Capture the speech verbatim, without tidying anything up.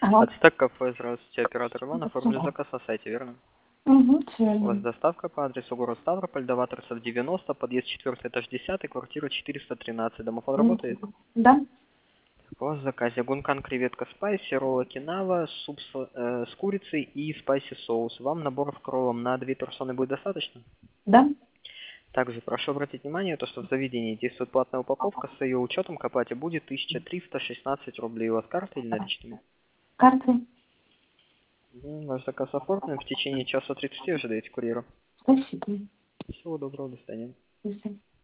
Ага. Ацтек кафе, здравствуйте, оператор Иван, оформили Спасибо. заказ на сайте, верно? Угу, У вас верно. доставка по адресу город Ставрополь, Доваторцев девяносто, подъезд четвёртый, этаж десятый, квартира четыреста тринадцать. Домофон Мгм. работает? Да. У вас в заказе гункан, креветка спайси, роллы кинава, суп с, э, с курицей и спайси соус. Вам наборов кроллом на две персоны будет достаточно? Да. Также прошу обратить внимание, то, что в заведении действует платная упаковка, с ее учетом к оплате будет тысяча триста шестнадцать рублей. У вас карты или наличными? Карты. М, Ваш заказ оформлен. В течение часа тридцати ожидаете курьера. Спасибо. Всего доброго, до свидания. До свидания.